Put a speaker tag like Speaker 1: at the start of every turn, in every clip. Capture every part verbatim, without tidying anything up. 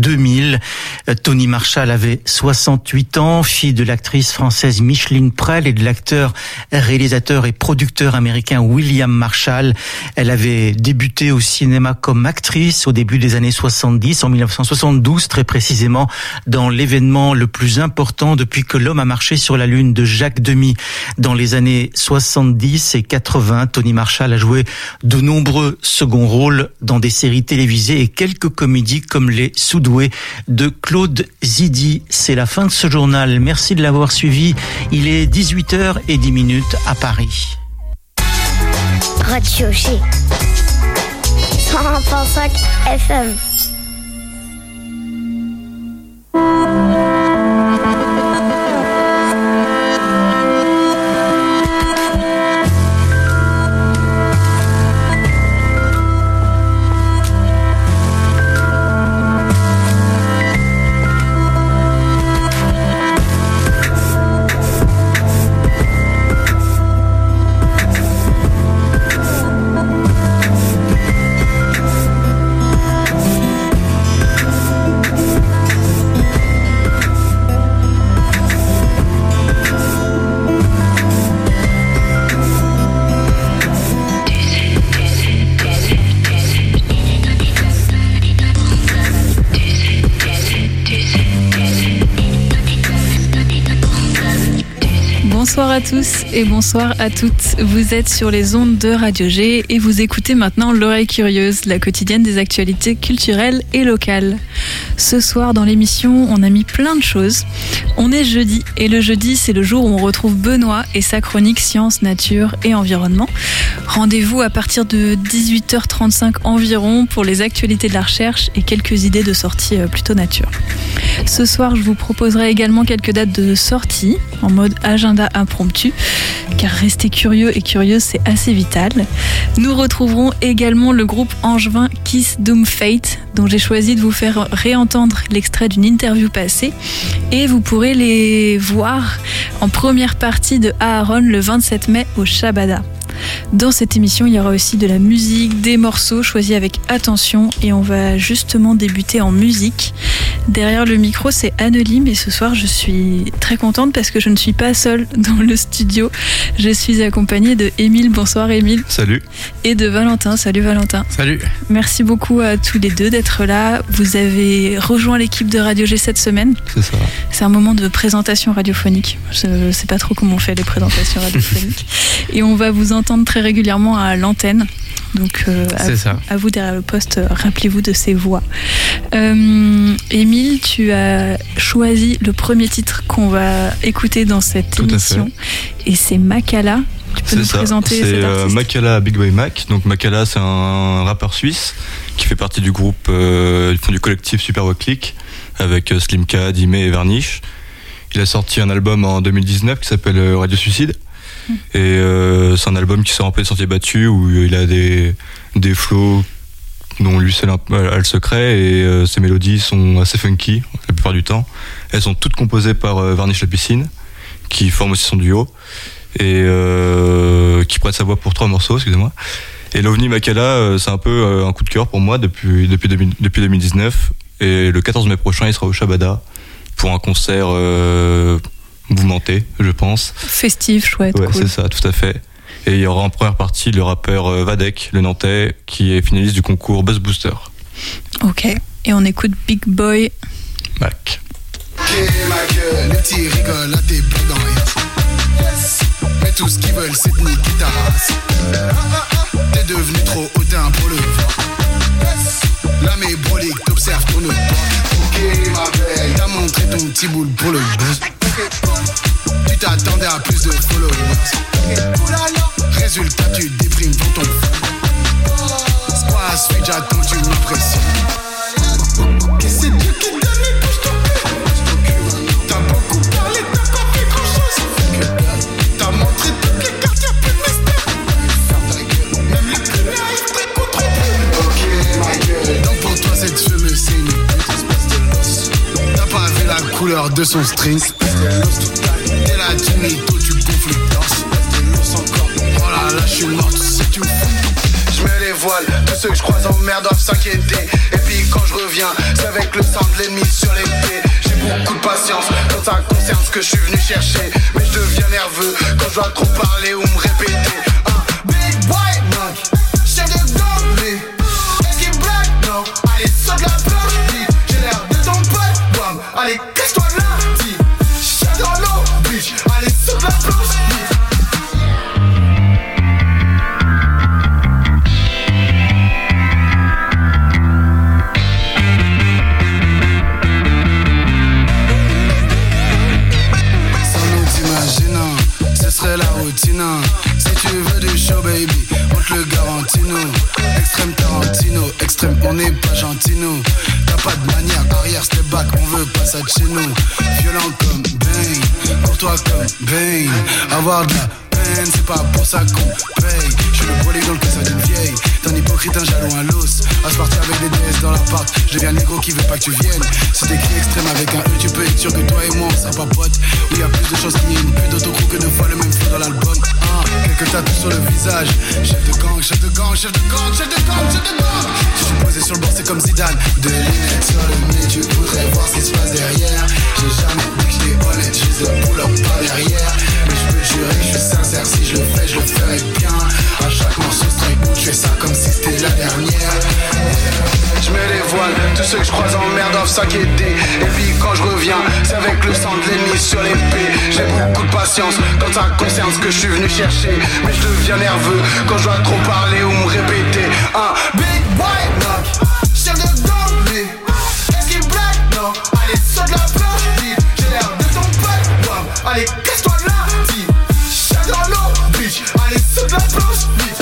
Speaker 1: deux mille. Tony Marshall avait soixante-huit ans, fille de l'actrice française Micheline Prel et de l'acteur, réalisateur et producteur américain William Marshall. Elle avait débuté au cinéma comme actrice au début des années soixante-dix, en dix-neuf cent soixante-douze très précisément, dans l'événement le plus important depuis que l'homme a marché sur la Lune de Jacques Demy. Dans les années soixante-dix et quatre-vingts, Tony Marshall a joué de nombreux seconds rôles dans des séries télévisées et quelques comédies comme Les Soudoués de Claude Zidi. C'est la fin de ce journal. Merci de l'avoir suivi. Il est dix-huit heures dix à Paris.
Speaker 2: Radio G. cent un virgule cinq F M.
Speaker 3: Bonsoir à tous et bonsoir à toutes. Vous êtes sur les ondes de Radio G et vous écoutez maintenant L'Oreille Curieuse, la quotidienne des actualités culturelles et locales. Ce soir dans l'émission, on a mis plein de choses. On est jeudi et le jeudi, c'est le jour où on retrouve Benoît et sa chronique Sciences, Nature et Environnement. Rendez-vous à partir de dix-huit heures trente-cinq environ pour les actualités de la recherche et quelques idées de sortie plutôt nature. Ce soir, je vous proposerai également quelques dates de sortie en mode agenda impromptu, car rester curieux et curieuse, c'est assez vital. Nous retrouverons également le groupe angevin Kiss Doom Fate, dont j'ai choisi de vous faire réentendre l'extrait d'une interview passée, et vous pourrez les voir en première partie de Aaron le vingt-sept mai au Shabada. Dans cette émission, il y aura aussi de la musique, des morceaux choisis avec attention et on va justement débuter en musique. Derrière le micro, c'est Annelie, mais ce soir, je suis très contente parce que je ne suis pas seule dans le studio. Je suis accompagnée de Émile. Bonsoir Émile.
Speaker 4: Salut.
Speaker 3: Et de Valentin. Salut Valentin.
Speaker 4: Salut.
Speaker 3: Merci beaucoup à tous les deux d'être là. Vous avez rejoint l'équipe de Radio G cette semaine.
Speaker 4: C'est ça.
Speaker 3: C'est un moment de présentation radiophonique. Je ne sais pas trop comment on fait les présentations radiophoniques. Et on va vous entendre très régulièrement à l'antenne. Donc euh, à,
Speaker 4: ça.
Speaker 3: à vous derrière le poste, euh, rappelez-vous de ces voix. Euh, Émile, tu as choisi le premier titre qu'on va écouter dans cette
Speaker 4: Tout
Speaker 3: émission. Et c'est Makala. Tu peux
Speaker 4: c'est
Speaker 3: nous
Speaker 4: ça.
Speaker 3: présenter
Speaker 4: c'est
Speaker 3: cet artiste ?
Speaker 4: euh, Makala Big Boy Mac. Donc Makala, c'est un rappeur suisse qui fait partie du groupe, euh, du collectif Super Click avec euh, Slimka, Dime et Varnish. Il a sorti un album en deux mille dix-neuf qui s'appelle euh, Radio Suicide. Et euh, c'est un album qui sort un peu des sentiers battus où il a des, des flows dont lui seul a le secret et euh, ses mélodies sont assez funky la plupart du temps. Elles sont toutes composées par euh, Varnish La Piscine qui forme aussi son duo et euh, qui prête sa voix pour trois morceaux, excusez-moi. Et l'OVNI Makala, euh, c'est un peu euh, un coup de cœur pour moi depuis, depuis, depuis deux mille dix-neuf et le quatorze mai prochain il sera au Shabada pour un concert euh, mouvementé, je pense.
Speaker 3: Festif, chouette,
Speaker 4: ouais,
Speaker 3: cool.
Speaker 4: C'est ça, tout à fait. Et il y aura en première partie le rappeur Vadek, le Nantais, qui est finaliste du concours Buzz Booster.
Speaker 3: Ok, et on écoute Big Boy
Speaker 4: Mac.
Speaker 5: Ok, ma gueule, les petits rigolent, là t'es bloqué dans rien. Mais tout ce qu'ils veulent, c'est te niquer ta race. T'es devenu trop hautain pour le voir. Là mes broliques t'observent pour ne pas. Ok, ma belle, t'as montré ton petit boule pour le buzz. Tu t'attendais à plus de followers. Résultat, tu déprimes dans ton phone. Squash, suite, j'attends, tu m'impressionnes. C'est Dieu qui donne les bouches ton cul. T'as beaucoup parlé, t'as pas fait grand chose. T'as montré toutes les cartes, y'a plus de mystère. Même les premiers arrivent très contre. Ok, ma gueule. Donc pour toi, cette fumeuse, c'est une pute. T'as pas vu la couleur de son string. T'es là, tu mytho, tu gonfles le torse. Oh là là, je suis mort, tu sais, tu me fous. J'mets les dévoile. Tous ceux que je croise en mer doivent s'inquiéter. Et puis quand je reviens, c'est avec le sang de l'ennemi sur l'épée. J'ai beaucoup de patience quand ça concerne ce que je suis venu chercher. Mais je deviens nerveux quand je dois trop parler ou me répéter. Un big white knock, chef de gang, est-ce qu'il blague? Non, allez saute la planche, vite. J'ai l'air de ton pote, bam. Allez casse-toi de là, dis. Chef dans l'eau, bitch. Allez saute la planche, vite. Ce serait la routine. Si tu veux du show baby, on te le garantit nous. Extrême Tarantino, extrême on n'est pas gentil nous. T'as pas de manière, arrière step back, on veut pas ça de chez nous. Violent comme Bane, pour toi comme Bane. Avoir de la peine, c'est pas pour ça qu'on paye. J'suis le brolique dans le casse d'une vieille. T'es un hypocrite, un jaloux, un los. À se partir avec des D S dans l'appart. Je deviens négro qui veut pas que tu viennes. Si t'écris extrême avec un E, tu peux être sûr que toi et moi on sera pas potes. Où y a plus de choses qu'il y a une pute d'autocroc que deux fois le même flou dans l'album. Ah, quelques tatous sur le visage. Chef de gang, chef de gang, chef de gang, chef de gang, chef de gang. Si je suis posé sur le bord, c'est comme Zidane. De lunettes sur le nez, tu voudrais voir ce qui se passe derrière. J'ai jamais dit que j'étais honnête, je faisais le pull-up par derrière. Mais je peux jurer que je suis sincère, si je le fais, je le ferai bien. À chaque morceau strike, je fais ça comme si c'était la dernière. Je mets les voiles, tous ceux que je croise en mer doivent s'inquiéter. Et puis quand je reviens, c'est avec le sang de l'ennemi sur l'épée. J'ai beaucoup de patience quand ça concerne ce que je suis venu chercher. Mais je deviens nerveux quand je dois trop parler ou me répéter. Un big white knock, chef de gang, est-ce qu'il blague? Non, allez saute la planche, vite. J'ai l'air de ton pote, bam. Allez casse-toi de là, dis. Chef dans l'eau, bitch. Allez saute la planche, vite.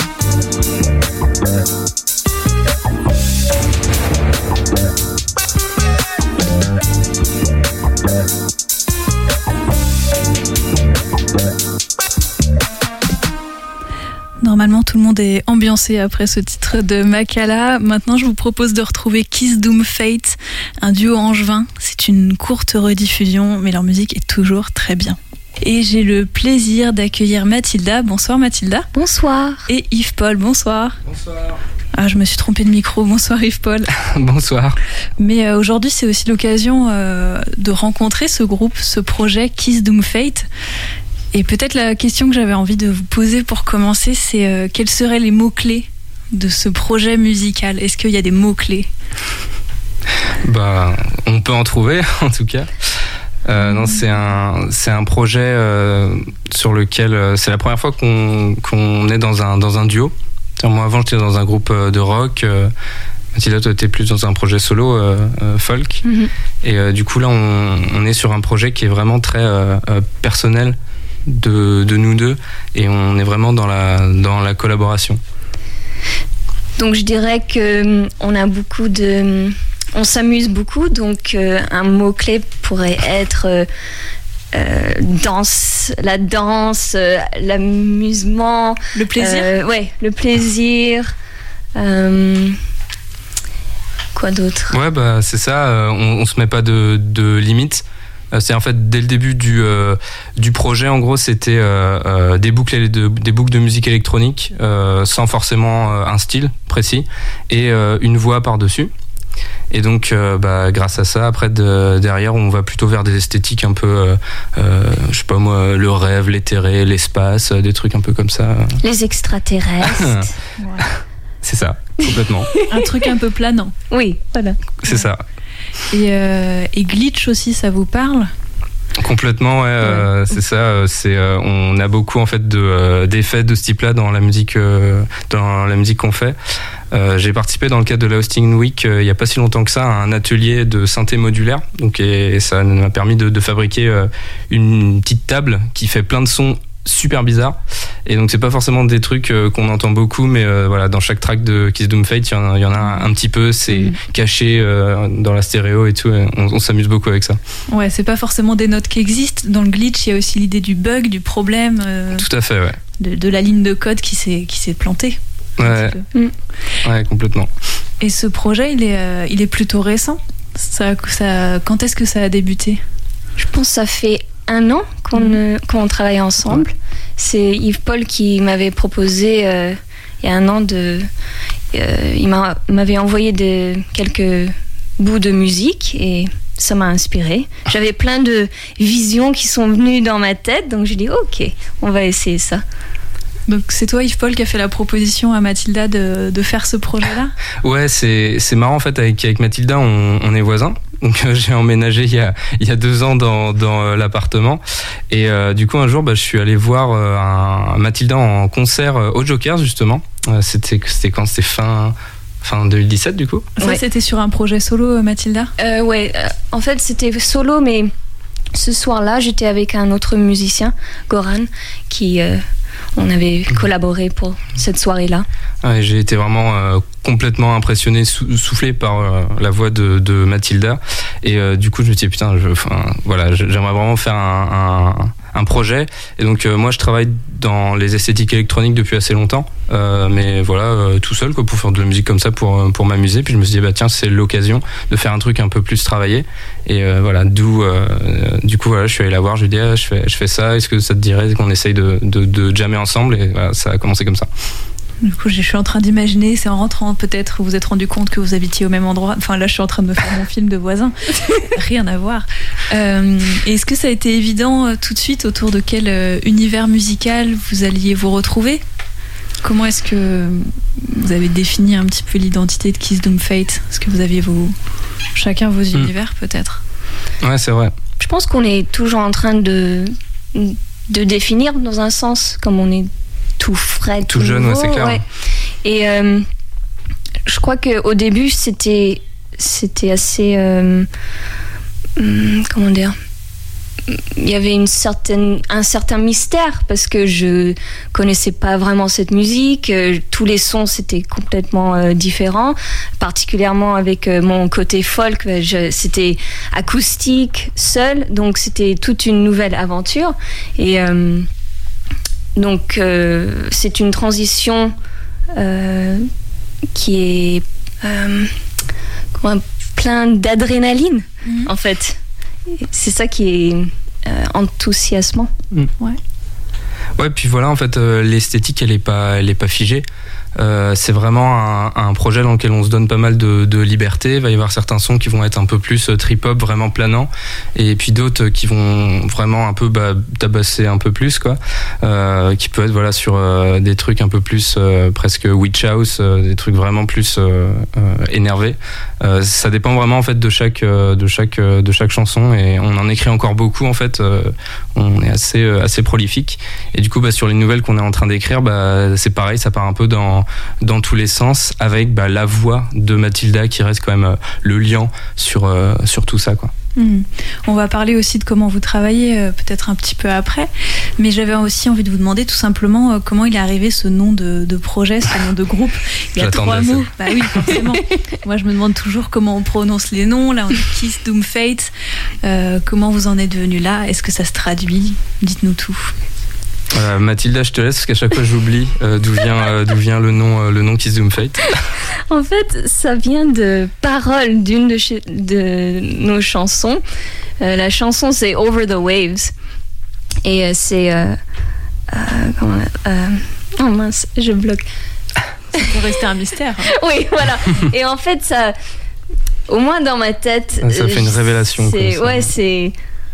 Speaker 3: Normalement, tout le monde est ambiancé après ce titre de Makala. Maintenant, je vous propose de retrouver Kiss Doom Fate, un duo angevin. C'est une courte rediffusion, mais leur musique est toujours très bien. Et j'ai le plaisir d'accueillir Mathilda. Bonsoir Mathilda.
Speaker 6: Bonsoir.
Speaker 3: Et Yves-Paul, bonsoir.
Speaker 7: Bonsoir.
Speaker 3: Ah, je me suis trompée de micro. Bonsoir Yves-Paul.
Speaker 7: Bonsoir.
Speaker 3: Mais euh, aujourd'hui, c'est aussi l'occasion euh, de rencontrer ce groupe, ce projet Kiss Doom Fate. Et peut-être la question que j'avais envie de vous poser pour commencer, c'est euh, quels seraient les mots-clés de ce projet musical? Est-ce qu'il y a des mots-clés?
Speaker 7: Bah, on peut en trouver, en tout cas. Euh, non, c'est un, c'est un projet euh, sur lequel euh, c'est la première fois qu'on, qu'on est dans un, dans un duo. C'est-à-dire, moi, avant, j'étais dans un groupe de rock. Euh, Mathilda, toi, t'étais plus dans un projet solo euh, euh, folk. Mm-hmm. Et euh, du coup, là, on, on est sur un projet qui est vraiment très euh, euh, personnel de, de nous deux. Et on est vraiment dans la, dans la collaboration.
Speaker 6: Donc, je dirais qu'on a beaucoup de... On s'amuse beaucoup, donc euh, un mot-clé pourrait être euh, euh, danse, la danse, euh, l'amusement.
Speaker 3: Le plaisir
Speaker 6: euh, Ouais, le plaisir. Euh, quoi d'autre?
Speaker 7: Ouais, bah c'est ça, euh, on, on se met pas de, de limites. Euh, c'est en fait dès le début du, euh, du projet, en gros, c'était euh, euh, des, boucles de, des boucles de musique électronique euh, sans forcément euh, un style précis et euh, une voix par-dessus. Et donc, euh, bah, grâce à ça, après, de, derrière, on va plutôt vers des esthétiques un peu, euh, euh, je sais pas moi, le rêve, l'éthéré, l'espace, des trucs un peu comme ça.
Speaker 6: Les extraterrestres.
Speaker 3: Ouais.
Speaker 7: C'est ça, complètement.
Speaker 3: Un truc un peu planant.
Speaker 6: Oui, voilà.
Speaker 7: C'est ouais. ça.
Speaker 3: Et, euh, et glitch aussi, ça vous parle ?
Speaker 7: Complètement, ouais, euh, c'est ça. C'est, euh, on a beaucoup en fait de, euh, d'effets de ce type-là dans la musique, euh, dans la musique qu'on fait. Euh, j'ai participé dans le cadre de la Hosting Week euh, il n'y a pas si longtemps que ça à un atelier de synthé modulaire. Donc, et, et ça m'a permis de, de fabriquer euh, une petite table qui fait plein de sons super bizarres. Et donc c'est pas forcément des trucs euh, qu'on entend beaucoup, mais euh, voilà, dans chaque track de Kiss Doom Fate, il y en a, il y en a un, un petit peu, c'est mmh. caché euh, dans la stéréo et tout. Et on, on s'amuse beaucoup avec ça. Ouais,
Speaker 3: c'est pas forcément des notes qui existent. Dans le glitch, il y a aussi l'idée du bug, du problème. Euh,
Speaker 7: tout à fait, ouais.
Speaker 3: De, de la ligne de code qui s'est, qui s'est plantée.
Speaker 7: Ouais. Mmh. Ouais, complètement.
Speaker 3: Et ce projet, il est, euh, il est plutôt récent. Ça, ça, quand est-ce que ça a débuté ?
Speaker 6: Je pense que ça fait un an qu'on, mmh. qu'on travaille ensemble. Ouais. C'est Yves-Paul qui m'avait proposé euh, il y a un an, de, euh, il m'a, m'avait envoyé de, quelques bouts de musique et ça m'a inspirée. J'avais plein de visions qui sont venues dans ma tête, donc j'ai dit ok, on va essayer ça.
Speaker 3: Donc c'est toi Yves Paul qui a fait la proposition à Mathilda de, de faire ce projet-là ?
Speaker 7: Ouais, c'est, c'est marrant en fait, avec, avec Mathilda on, on est voisins. Donc euh, j'ai emménagé il y a, il y a deux ans dans, dans euh, l'appartement et euh, du coup un jour bah, je suis allé voir euh, un, Mathilda en concert euh, au Joker justement. Euh, c'était, c'était quand ? C'était fin... Fin deux mille dix-sept du coup.
Speaker 3: Ça
Speaker 6: ouais.
Speaker 3: C'était sur un projet solo, Mathilda ?
Speaker 6: euh, Ouais, euh, en fait c'était solo, mais ce soir-là j'étais avec un autre musicien, Goran, qui euh, on avait collaboré pour cette soirée-là.
Speaker 7: Ouais, j'ai été vraiment euh, complètement impressionné, sou- soufflé par euh, la voix de, de Mathilda et euh, du coup je me suis dit putain, je, voilà, j'aimerais vraiment faire un, un un projet et donc euh, moi je travaille dans les esthétiques électroniques depuis assez longtemps euh, mais voilà euh, tout seul quoi, pour faire de la musique comme ça pour, pour m'amuser, puis je me suis dit bah tiens c'est l'occasion de faire un truc un peu plus travaillé et euh, voilà d'où euh, du coup voilà je suis allé la voir, je lui ai dit ah, je, fais, je fais ça, est-ce que ça te dirait qu'on essaye de, de, de jammer ensemble et voilà, ça a commencé comme ça.
Speaker 3: Du coup, je suis en train d'imaginer, c'est en rentrant peut-être, vous vous êtes rendu compte que vous habitiez au même endroit. Enfin, là, je suis en train de me faire mon film de voisin. Rien à voir. Euh, est-ce que ça a été évident euh, tout de suite autour de quel euh, univers musical vous alliez vous retrouver ? Comment est-ce que vous avez défini un petit peu l'identité de Kiss Doom Fate ? Est-ce que vous aviez vos, chacun vos mmh. univers peut-être ?
Speaker 7: Ouais, c'est vrai.
Speaker 6: Je pense qu'on est toujours en train de, de définir dans un sens, comme on est tout frais, tout,
Speaker 7: tout jeune,
Speaker 6: nouveau,
Speaker 7: ouais, c'est clair.
Speaker 6: Ouais. Et euh, je crois qu'au début, c'était, c'était assez... Euh, comment dire ? Il y avait une certaine, un certain mystère parce que je connaissais pas vraiment cette musique. Tous les sons, c'était complètement euh, différent. Particulièrement avec euh, mon côté folk, je, c'était acoustique, seul. Donc, c'était toute une nouvelle aventure. Et... Euh, Donc, euh, c'est une transition euh, qui est euh, comment, plein d'adrénaline, mmh. en fait. C'est ça qui est euh, enthousiasmant.
Speaker 7: Mmh. Ouais. Ouais, puis voilà, en fait, euh, l'esthétique, elle est pas, elle est pas figée. Euh, c'est vraiment un, un projet dans lequel on se donne pas mal de, de liberté. Il va y avoir certains sons qui vont être un peu plus trip-hop, vraiment planants, et puis d'autres qui vont vraiment un peu bah, tabasser un peu plus, quoi. Euh, qui peut être voilà sur euh, des trucs un peu plus euh, presque witch house, euh, des trucs vraiment plus euh, euh, énervés. Euh, ça dépend vraiment en fait de chaque euh, de chaque euh, de chaque chanson, et on en écrit encore beaucoup en fait. Euh, on est assez euh, assez prolifique, et du coup bah, sur les nouvelles qu'on est en train d'écrire, bah, c'est pareil, ça part un peu dans dans tous les sens, avec bah, la voix de Mathilda qui reste quand même euh, le lien sur, euh, sur tout ça, quoi.
Speaker 3: Mmh. On va parler aussi de comment vous travaillez euh, peut-être un petit peu après, mais j'avais aussi envie de vous demander tout simplement euh, comment il est arrivé ce nom de, de projet, ce nom de groupe. Il y a
Speaker 7: J'attendais
Speaker 3: trois mots. Bah oui, forcément. Moi, je me demande toujours comment on prononce les noms. Là, on dit Kiss Doom Fate. Euh, comment vous en êtes venu là ? Est-ce que ça se traduit ? Dites-nous tout.
Speaker 7: Euh, Mathilda, je te laisse parce qu'à chaque fois j'oublie euh, d'où vient euh, d'où vient le nom euh, le nom Kiss Doom Fate.
Speaker 6: En fait, ça vient de paroles d'une de, ch- de nos chansons. Euh, la chanson c'est Over the Waves et euh, c'est euh, euh, comment euh, oh mince, je bloque.
Speaker 3: Ça peut rester un mystère. Hein.
Speaker 6: Oui, voilà. Et en fait, ça, au moins dans ma tête,
Speaker 7: ça fait une révélation.
Speaker 6: C'est,
Speaker 7: comme ça.
Speaker 6: Ouais, c'est,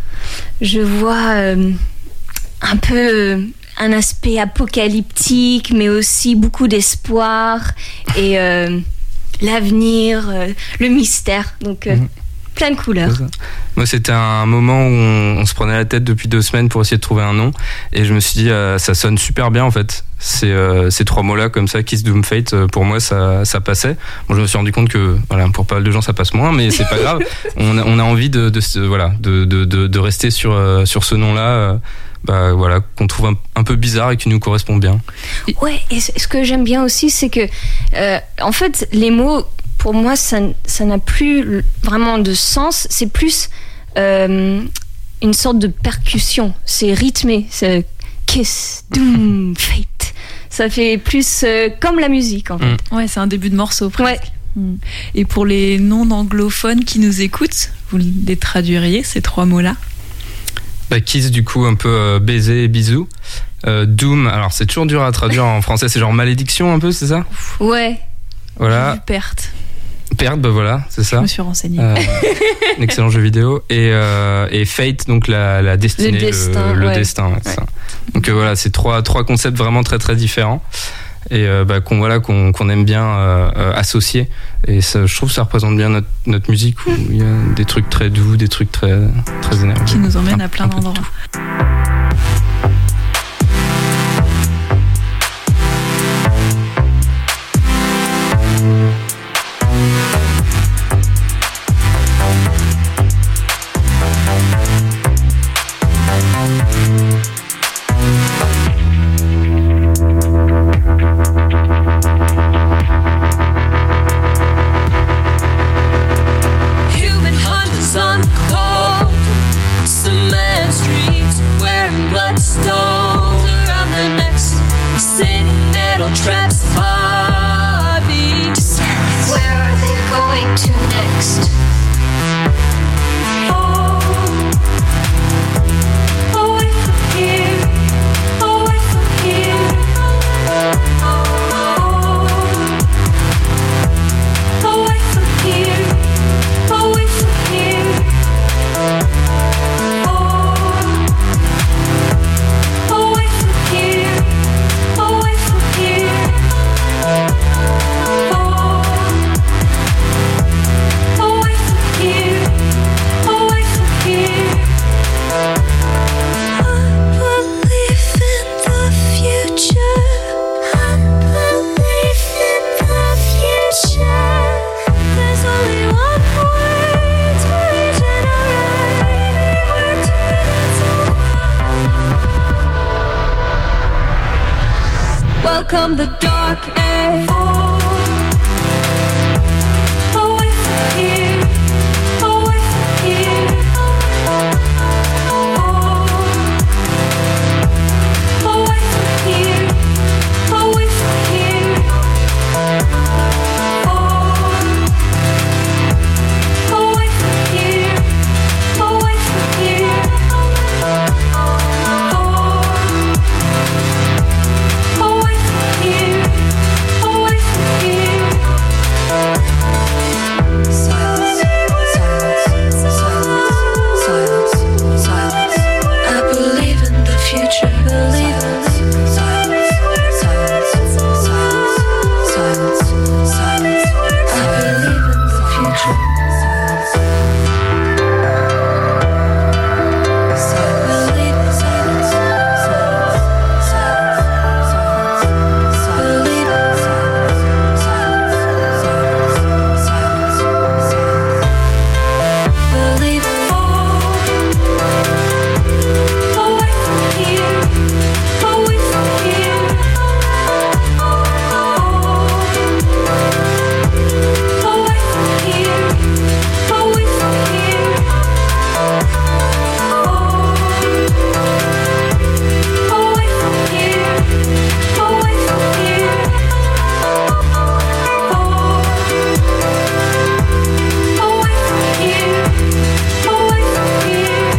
Speaker 6: je vois. Euh, un peu un aspect apocalyptique, mais aussi beaucoup d'espoir et euh, l'avenir, euh, le mystère. Donc, euh, mmh. plein de couleurs.
Speaker 7: Moi, c'était un moment où on, on se prenait la tête depuis deux semaines pour essayer de trouver un nom. Et je me suis dit, euh, ça sonne super bien en fait. C'est, euh, ces trois mots-là, comme ça, Kiss Doom Fate, euh, pour moi, ça, ça passait. Bon, je me suis rendu compte que, voilà, pour pas mal de gens, ça passe moins, mais c'est pas grave. On a, on a envie de, de, de, voilà, de, de, de, de rester sur, euh, sur ce nom-là. Euh, Bah, voilà, qu'on trouve un, un peu bizarre et qui nous correspond bien.
Speaker 6: Ouais, et ce que j'aime bien aussi, c'est que, euh, en fait, les mots, pour moi, ça, ça n'a plus vraiment de sens. C'est plus euh, une sorte de percussion. C'est rythmé. C'est Kiss, Doom, Fate. Ça fait plus euh, comme la musique, en fait.
Speaker 3: Ouais, c'est un début de morceau, presque.
Speaker 6: Ouais.
Speaker 3: Et pour les non-anglophones qui nous écoutent, vous les traduiriez, ces trois mots-là ?
Speaker 7: Bah, kiss, du coup, un peu euh, baiser et bisou. Euh, Doom, alors c'est toujours dur à traduire en français, c'est genre malédiction un peu, c'est ça ?
Speaker 6: Ouais.
Speaker 7: Voilà.
Speaker 3: Perte.
Speaker 7: Perte, bah voilà, c'est ça.
Speaker 3: Je me suis renseignée.
Speaker 7: Euh, un excellent jeu vidéo. Et, euh, et Fate, donc la, la destinée,
Speaker 6: le destin.
Speaker 7: Le, le
Speaker 6: ouais.
Speaker 7: destin ouais, c'est
Speaker 6: Ouais.
Speaker 7: ça. Donc euh, voilà, c'est trois, trois concepts vraiment très très différents. Et euh, bah, qu'on, voilà, qu'on, qu'on aime bien euh, euh, associer. Et ça, je trouve que ça représente bien notre, notre musique où il y a des trucs très doux, des trucs très, très énervés.
Speaker 3: Qui nous emmènent
Speaker 7: Un-
Speaker 3: à plein
Speaker 7: un peu de
Speaker 3: d'endroits.
Speaker 7: tout.
Speaker 8: Human hunters on the cold cement streets, wearing bloodstones around their necks, sitting metal traps, heartbeats.
Speaker 2: Where are they going to next?
Speaker 8: Oh, away from here, away from here. Oh, away from here, away from here. Oh, away from here, away from here. Oh, away from here, away from here. I believe in the future. I believe in the future. There's only one way to regenerate. We're together. Welcome the dark age. Away from here, away from here. Away from here, away from here. Away from here, away from here. Away from here, away from here. Silence, silence, silence, silence, silence. I believe in the future. Believe in silence, silence, silence, silence, silence. I believe in the future. Silence, believe in silence, silence, silence, silence. Believe in silence, silence, silence, silence, silence. Believe in away from here, away from here. Away from here, away from here. Away from here, away from here. Away from here, away from here.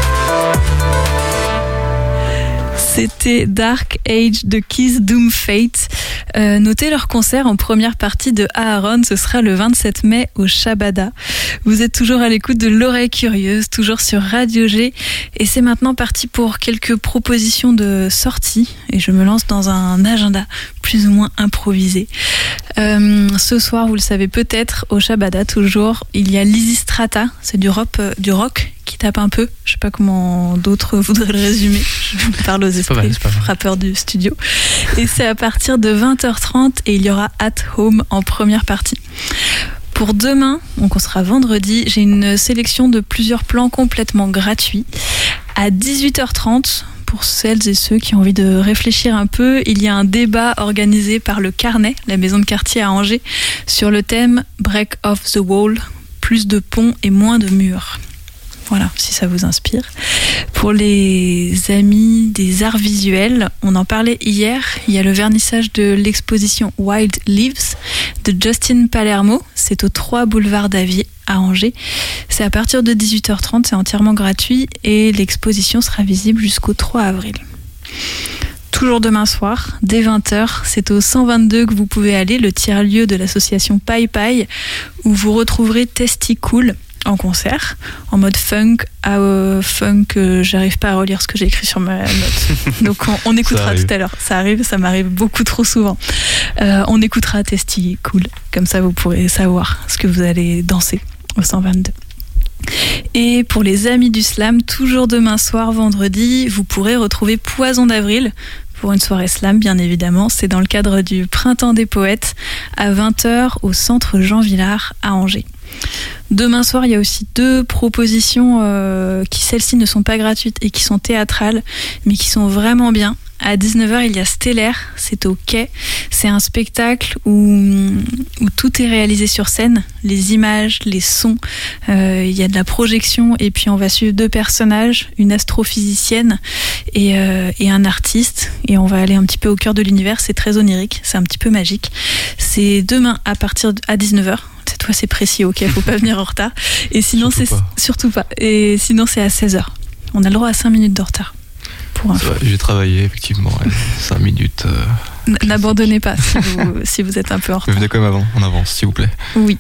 Speaker 3: C'était Dark Age de Kiss Doom Fate. Euh, notez leur concert en première partie de Aaron, ce sera le vingt-sept mai au Shabada. Vous êtes toujours à l'écoute de l'oreille curieuse, toujours sur Radio G, et c'est maintenant parti pour quelques propositions de sortie, et je me lance dans un agenda plus ou moins improvisé. Euh, ce soir, vous le savez peut-être, au Shabada toujours, il y a Lysistrata, c'est du rock, euh, du rock qui tape un peu, je sais pas comment d'autres voudraient le résumer, je parle aux esprits frappeurs du studio, et c'est à partir de vingt heures trente et il y aura At Home en première partie. Pour demain, donc on sera vendredi, j'ai une sélection de plusieurs plans complètement gratuits. À dix-huit heures trente, pour celles et ceux qui ont envie de réfléchir un peu, il y a un débat organisé par le Carnet, la maison de quartier à Angers, sur le thème Break off the wall, plus de ponts et moins de murs. Voilà, si ça vous inspire. Pour les amis des arts visuels, on en parlait hier, il y a le vernissage de l'exposition Wild Leaves de Justin Palermo. C'est au trois boulevard d'Avier à Angers. C'est à partir de dix-huit heures trente, c'est entièrement gratuit et l'exposition sera visible jusqu'au trois avril. toujours demain soir, dès vingt heures. C'est au cent vingt-deux que vous pouvez aller, le tiers-lieu de l'association Pai Pai, où vous retrouverez Testy Cool en concert, en mode funk, à euh, funk, euh, j'arrive pas à relire ce que j'ai écrit sur ma note. Donc on, on écoutera tout à l'heure. Ça arrive, ça m'arrive beaucoup trop souvent. Euh, on écoutera Testy Cool, comme ça vous pourrez savoir ce que vous allez danser au cent vingt-deux. Et pour les amis du slam, toujours demain soir, vendredi, vous pourrez retrouver Poison d'avril pour une soirée slam, bien évidemment. C'est dans le cadre du Printemps des Poètes à vingt heures au centre Jean Villard à Angers. Demain soir, il y a aussi deux propositions euh, qui, celles-ci, ne sont pas gratuites et qui sont théâtrales, mais qui sont vraiment bien. À dix-neuf heures, il y a Stellaire, c'est au Quai. C'est un spectacle où, où tout est réalisé sur scène, les images, les sons, euh, il y a de la projection et puis on va suivre deux personnages, une astrophysicienne et, euh, et un artiste, et on va aller un petit peu au cœur de l'univers. C'est très onirique, c'est un petit peu magique. C'est demain à partir de, à dix-neuf heures. Cette fois c'est précis, ok, faut pas venir en retard. Et sinon surtout c'est pas. surtout pas. Et sinon c'est à seize heures. On a le droit à cinq minutes de retard. Pour
Speaker 4: vrai, j'ai travaillé effectivement cinq minutes. Euh,
Speaker 3: N'abandonnez pas si vous, si vous êtes un peu en retard.
Speaker 4: Venez quand même avant, en avance s'il vous plaît.
Speaker 3: Oui.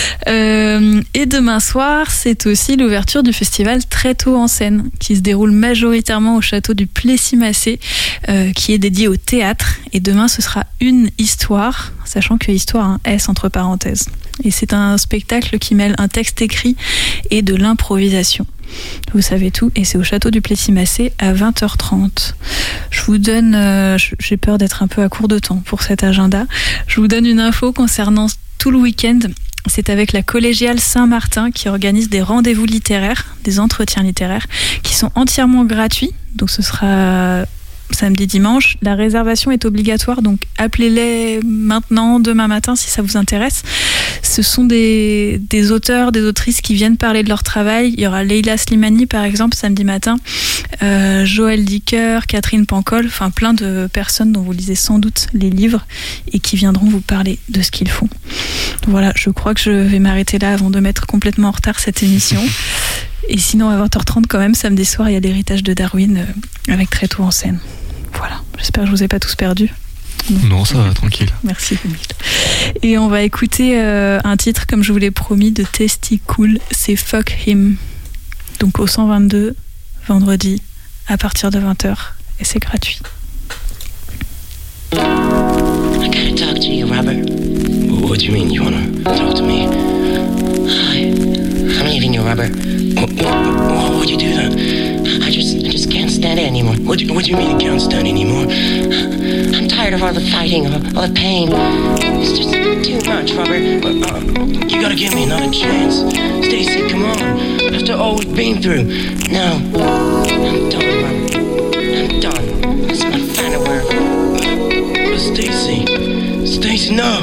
Speaker 3: Euh, et demain soir, c'est aussi l'ouverture du festival Très tôt en scène, qui se déroule majoritairement au château du Plessis-Massé, euh, qui est dédié au théâtre. Et demain, ce sera une histoire, sachant que histoire, un S entre parenthèses. Et c'est un spectacle qui mêle un texte écrit et de l'improvisation. Vous savez tout, et c'est au château du Plessis-Massé à vingt heures trente. Je vous donne, euh, j'ai peur d'être un peu à court de temps pour cet agenda, je vous donne une info concernant tout le week-end. C'est avec la collégiale Saint-Martin qui organise des rendez-vous littéraires, des entretiens littéraires, qui sont entièrement gratuits, donc ce sera samedi, dimanche. La réservation est obligatoire, donc appelez-les maintenant, demain matin, si ça vous intéresse. Ce sont des, des auteurs, des autrices qui viennent parler de leur travail. Il y aura Leila Slimani, par exemple, samedi matin, euh, Joël Dicker, Catherine Pancol, enfin plein de personnes dont vous lisez sans doute les livres et qui viendront vous parler de ce qu'ils font. Voilà, je crois que je vais m'arrêter là avant de mettre complètement en retard cette émission. Et sinon, à vingt heures trente, quand même, samedi soir, il y a l'héritage de Darwin euh, avec Très tôt en scène. Voilà, j'espère que je vous ai pas tous perdus.
Speaker 4: Non, non ça va, tranquille.
Speaker 3: Merci, Emile. Et on va écouter euh, un titre, comme je vous l'ai promis, de Testy Cool, c'est Fuck Him. Donc au cent vingt-deux, vendredi, à partir de vingt heures, et c'est gratuit.
Speaker 9: I gotta talk to you, Robert. What do you mean you wanna talk to me? Hi. I'm leaving you, Robert. What, what, what'd you do then? I just, I just can't stand it anymore. What, what do you mean you can't stand it anymore? I'm tired of all the fighting, all, all the pain. It's just too much, Robert. But, uh, you gotta give me another chance. Stacy, come on. After all we've been through. No, I'm done, Robert. I'm done. That's my final word. But Stacy, Stacy, no.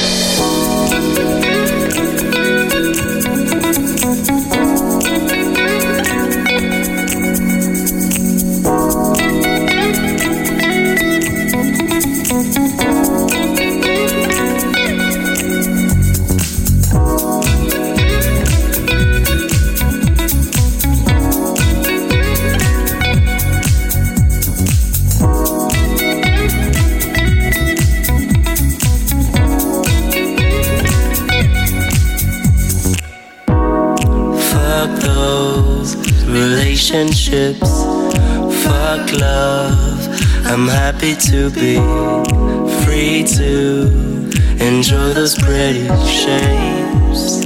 Speaker 10: Relationships, fuck love. I'm happy to be free to enjoy those pretty shapes.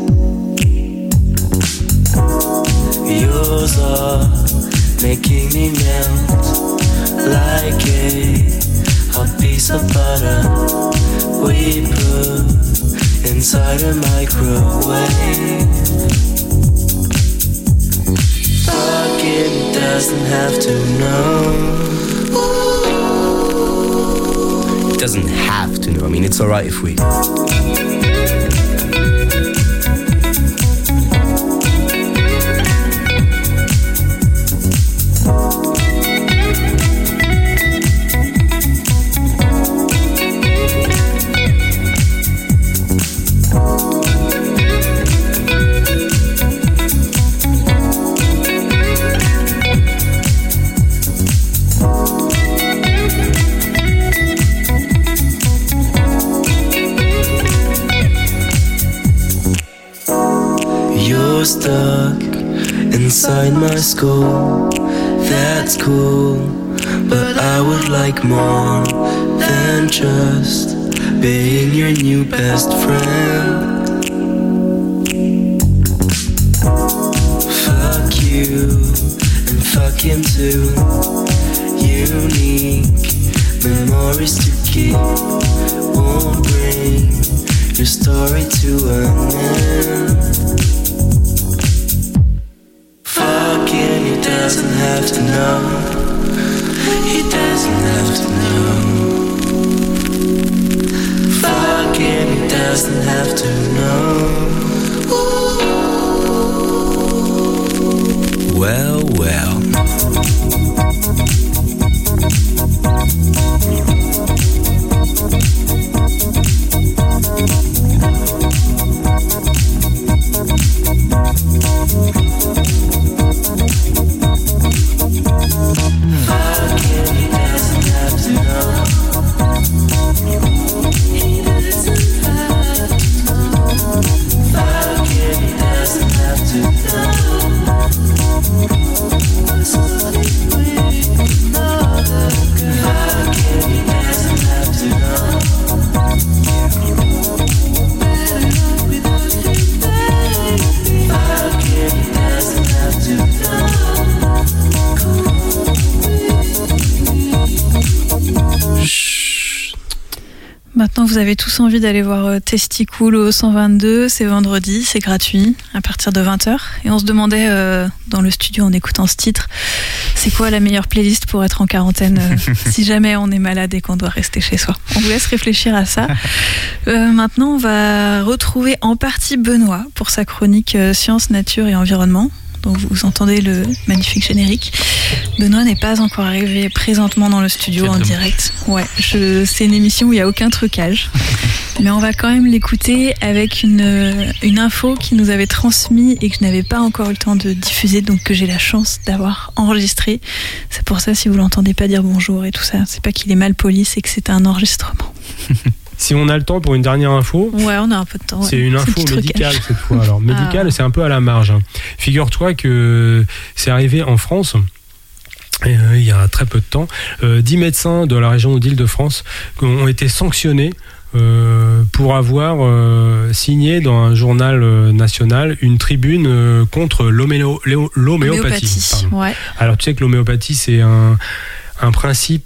Speaker 10: Yours are making me melt like a hot piece of butter we put inside a microwave. It doesn't have to know.
Speaker 11: It doesn't have to know. I mean, it's alright if we.
Speaker 10: stuck inside my skull. That's cool, but I would like more than just being your new best friend. Fuck you and fuck him too. Unique memories to keep won't bring your story to an end. Fuck him, he doesn't have to know. He doesn't have to know. Fuck him, he doesn't have to know.
Speaker 11: Well, well.
Speaker 3: Maintenant, vous avez tous envie d'aller voir euh, Testicool au cent vingt-deux, c'est vendredi, c'est gratuit, à partir de vingt heures. Et on se demandait euh, dans le studio en écoutant ce titre, c'est quoi la meilleure playlist pour être en quarantaine euh, si jamais on est malade et qu'on doit rester chez soi. On vous laisse réfléchir à ça. Euh, maintenant, on va retrouver en partie Benoît pour sa chronique euh, Sciences, Nature et Environnement. Donc vous entendez le magnifique générique. Benoît n'est pas encore arrivé présentement dans le studio en direct. Ouais, je, c'est une émission où il n'y a aucun trucage. Mais on va quand même l'écouter avec une, une info qu'il nous avait transmise et que je n'avais pas encore eu le temps de diffuser, donc que j'ai la chance d'avoir enregistré. C'est pour ça, si vous l'entendez pas dire bonjour et tout ça, c'est pas qu'il est mal poli, c'est que c'est un enregistrement.
Speaker 12: Si on a le temps pour une dernière info,
Speaker 3: ouais, on a un peu de temps. Ouais.
Speaker 12: C'est une info
Speaker 3: c'est
Speaker 12: médicale cette fois. Alors médicale,
Speaker 3: ah.
Speaker 12: c'est un peu à la marge. Figure-toi que c'est arrivé en France. Et, euh, il y a très peu de temps, euh, dix médecins de la région d'Île-de-France ont été sanctionnés euh, pour avoir euh, signé dans un journal euh, national une tribune euh, contre l'homéo- l'homéopathie.
Speaker 3: L'homéopathie, ouais.
Speaker 12: Alors tu sais que l'homéopathie, c'est un, un principe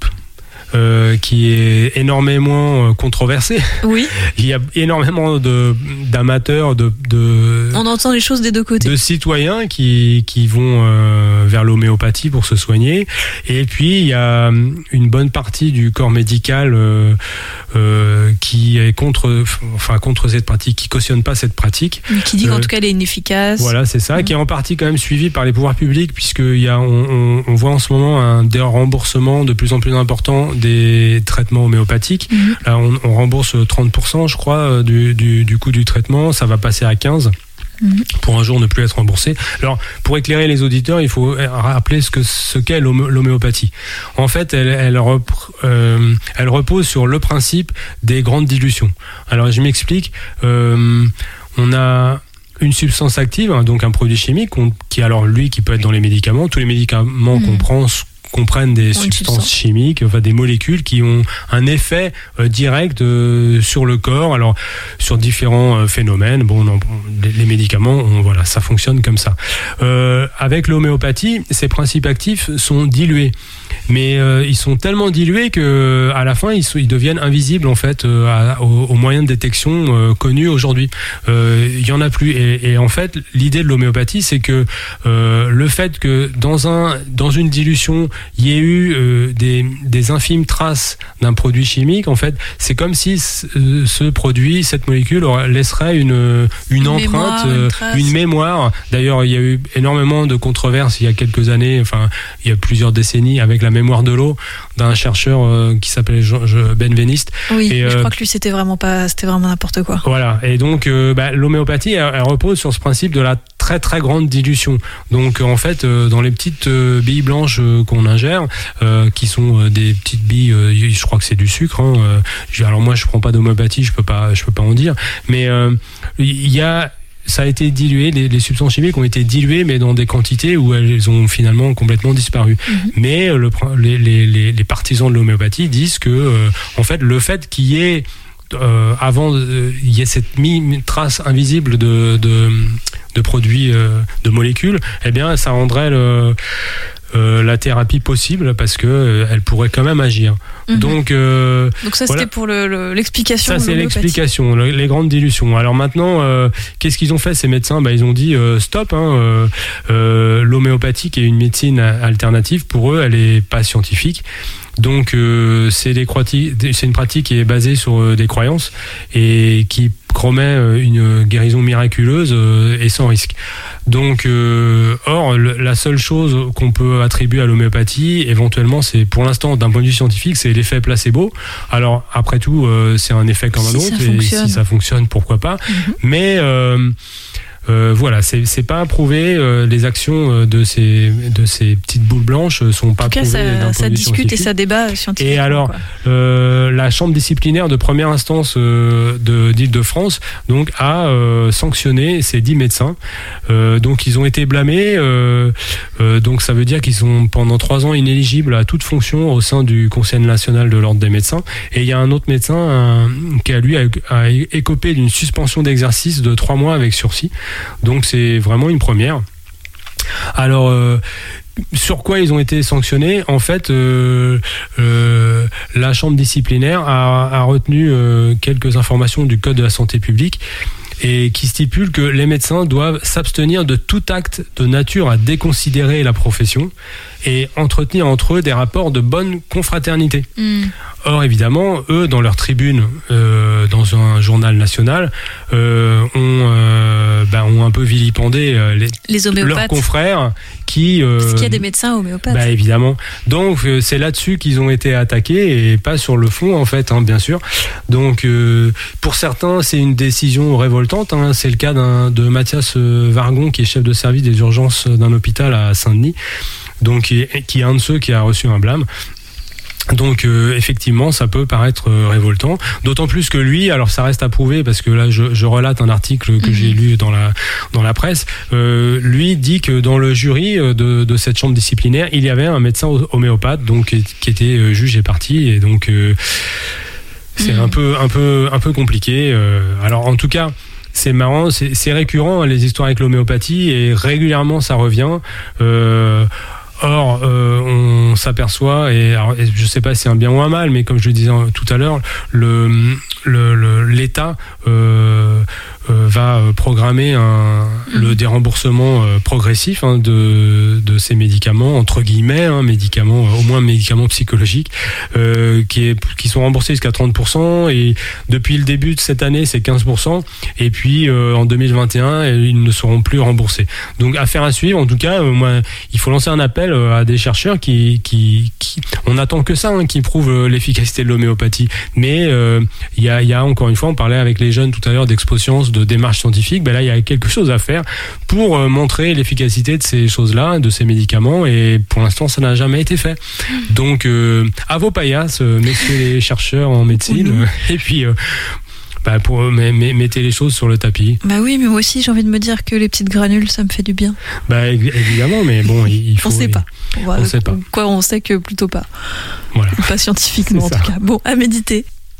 Speaker 12: Euh, qui est énormément euh, controversé.
Speaker 3: Oui.
Speaker 12: Il y a énormément de, d'amateurs, de, de,
Speaker 3: on entend les choses des deux côtés.
Speaker 12: de citoyens qui, qui vont euh, vers l'homéopathie pour se soigner. Et puis, il y a une bonne partie du corps médical euh, euh, qui est contre, enfin, contre cette pratique, qui cautionne pas cette pratique.
Speaker 3: Mais qui dit qu'en
Speaker 12: euh,
Speaker 3: tout cas, elle est inefficace.
Speaker 12: Voilà, c'est ça,
Speaker 3: mmh.
Speaker 12: qui est en partie quand même suivi par les pouvoirs publics, puisqu'il y a, on, on, on voit en ce moment un déremboursement de plus en plus important des traitements homéopathiques. Mmh. Là, on, on rembourse trente pour cent, je crois, du, du, du coût du traitement. Ça va passer à quinze pour cent. Mmh. Pour un jour ne plus être remboursé. Alors, pour éclairer les auditeurs, il faut rappeler ce que ce qu'est l'homé- l'homéopathie. En fait, elle, elle, repre, euh, elle repose sur le principe des grandes dilutions. Alors, je m'explique. Euh, on a une substance active, hein, donc un produit chimique, on, qui alors lui qui peut être dans les médicaments. Tous les médicaments mmh. qu'on prend comprennent des substances substance. chimiques, enfin des molécules qui ont un effet euh, direct euh, sur le corps, alors sur différents euh, phénomènes. Bon, non, les, les médicaments, on, voilà, ça fonctionne comme ça. Euh, avec l'homéopathie, ces principes actifs sont dilués, mais euh, ils sont tellement dilués que à la fin, ils, sont, ils deviennent invisibles en fait euh, à, aux, aux moyens de détection euh, connus aujourd'hui. Euh, il y en a plus, et, et en fait, l'idée de l'homéopathie, c'est que euh, le fait que dans un dans une dilution il y a eu euh, des, des infimes traces d'un produit chimique, en fait, c'est comme si ce, ce produit, cette molécule laisserait une, une, une empreinte, mémoire, euh, une, une mémoire. D'ailleurs, il y a eu énormément de controverses il y a quelques années, enfin, il y a plusieurs décennies, avec la mémoire de l'eau d'un chercheur euh, qui s'appelait Benveniste.
Speaker 3: Oui,
Speaker 12: et,
Speaker 3: euh, je crois que lui, c'était vraiment pas, c'était vraiment n'importe quoi.
Speaker 12: Voilà. Et donc, euh, bah, l'homéopathie, elle, elle repose sur ce principe de la très très grande dilution. Donc, en fait, euh, dans les petites euh, billes blanches euh, qu'on ingère, Euh, qui sont euh, des petites billes, euh, je crois que c'est du sucre. Hein, euh, alors moi, je prends pas d'homéopathie, je peux pas, je peux pas en dire. Mais il euh, y a ça a été dilué, les, les substances chimiques ont été diluées, mais dans des quantités où elles ont finalement complètement disparu. Mmh. Mais le, les, les, les partisans de l'homéopathie disent que, euh, en fait, le fait qu'il y ait Euh, avant euh, il y a cette mi- trace invisible de, de, de produits, euh, de molécules, eh bien ça rendrait le, euh, la thérapie possible parce que euh, elle pourrait quand même agir. Mm-hmm. Donc, euh,
Speaker 3: Donc ça
Speaker 12: voilà.
Speaker 3: C'était pour le, le, l'explication.
Speaker 12: Ça
Speaker 3: de
Speaker 12: c'est
Speaker 3: l'homéopathie.
Speaker 12: l'explication, le, les grandes dilutions. Alors maintenant, euh, qu'est-ce qu'ils ont fait ces médecins? Bah, ils ont dit euh, stop. Hein, euh, euh, l'homéopathie qui est une médecine alternative, pour eux, elle est pas scientifique. Donc euh, c'est, des croiti- c'est une pratique qui est basée sur euh, des croyances et qui promet euh, une guérison miraculeuse euh, et sans risque. Donc, euh, or, le, la seule chose qu'on peut attribuer à l'homéopathie, éventuellement, c'est pour l'instant, d'un point de vue scientifique, c'est l'effet placebo. Alors, après tout, euh, c'est un effet comme un
Speaker 3: si
Speaker 12: autre,
Speaker 3: ça
Speaker 12: et
Speaker 3: fonctionne.
Speaker 12: si ça fonctionne, pourquoi pas. Mm-hmm. Mais euh, Euh, voilà, c'est, c'est pas approuvé. Euh, les actions euh, de ces de ces petites boules blanches euh, sont pas
Speaker 3: en tout cas,
Speaker 12: prouvées. d'un
Speaker 3: ça,
Speaker 12: point
Speaker 3: ça
Speaker 12: de vue
Speaker 3: discute
Speaker 12: scientifique.
Speaker 3: et ça débat scientifiquement.
Speaker 12: Et alors, euh, la chambre disciplinaire de première instance euh, de, d'Île-de-France donc a euh, sanctionné ces dix médecins. Euh, donc ils ont été blâmés. Euh, euh, donc ça veut dire qu'ils sont pendant trois ans inéligibles à toute fonction au sein du Conseil national de l'ordre des médecins. Et il y a un autre médecin un, qui a lui a, a écopé d'une suspension d'exercice de trois mois avec sursis. Donc c'est vraiment une première. Alors, euh, sur quoi ils ont été sanctionnés? En fait, euh, euh, la chambre disciplinaire a, a retenu euh, quelques informations du Code de la santé publique et qui stipule que les médecins doivent s'abstenir de tout acte de nature à déconsidérer la profession et entretenir entre eux des rapports de bonne confraternité. Mmh. Or, évidemment, eux, dans leur tribune, euh, dans un journal national, euh, ont, euh, ben, ont un peu vilipendé euh, les,
Speaker 3: les homéopathes,
Speaker 12: leurs confrères qui... Euh,
Speaker 3: Parce qu'il y a des médecins homéopathes.
Speaker 12: Bah, évidemment. Donc, euh, c'est là-dessus qu'ils ont été attaqués et pas sur le fond, en fait, hein, bien sûr. Donc, euh, pour certains, c'est une décision révoltante. Hein. C'est le cas d'un, de Mathias Vargon, qui est chef de service des urgences d'un hôpital à Saint-Denis. Donc, qui est, qui est un de ceux qui a reçu un blâme. Donc euh, effectivement, ça peut paraître euh, révoltant. D'autant plus que lui, alors ça reste à prouver parce que là, je, je relate un article que mmh. j'ai lu dans la dans la presse. Euh, lui dit que dans le jury de, de cette chambre disciplinaire, il y avait un médecin homéopathe, donc qui était euh, juge et partie, et donc euh, c'est mmh. un peu un peu un peu compliqué. Euh, alors en tout cas. C'est marrant, c'est, c'est récurrent les histoires avec l'homéopathie et régulièrement ça revient. Euh, Or, euh, on s'aperçoit, et, alors, et je ne sais pas si c'est un bien ou un mal, mais comme je le disais tout à l'heure, le, le, le, l'État euh, euh, va programmer un, mmh. le déremboursement euh, progressif hein, de, de ces médicaments, entre guillemets, hein, médicaments, au moins médicaments psychologiques, euh, qui, est, qui sont remboursés jusqu'à trente pour cent, et depuis le début de cette année, c'est quinze pour cent, et puis euh, en deux mille vingt et un, ils ne seront plus remboursés. Donc, affaire à suivre, en tout cas, euh, moi, il faut lancer un appel à des chercheurs qui, qui, qui on attend que ça, hein, qui prouvent l'efficacité de l'homéopathie. Mais il euh, y, a, y a encore une fois, on parlait avec les jeunes tout à l'heure d'exposition, de démarche scientifique. Ben là, il y a quelque chose à faire pour euh, montrer l'efficacité de ces choses-là, de ces médicaments. Et pour l'instant, ça n'a jamais été fait. Donc, euh, à vos paillasses, messieurs les chercheurs en médecine. Euh, et puis. Euh, Bah pour, mais, mais, mettez les choses sur le tapis.
Speaker 3: Bah oui, mais moi aussi j'ai envie de me dire que les petites granules ça me fait du bien.
Speaker 12: Bah évidemment, mais bon, il, il faut.
Speaker 3: On sait pas.
Speaker 12: Voilà, on sait pas.
Speaker 3: Quoi, on sait que plutôt pas.
Speaker 12: Voilà.
Speaker 3: Pas scientifiquement en tout cas. Bon, à méditer.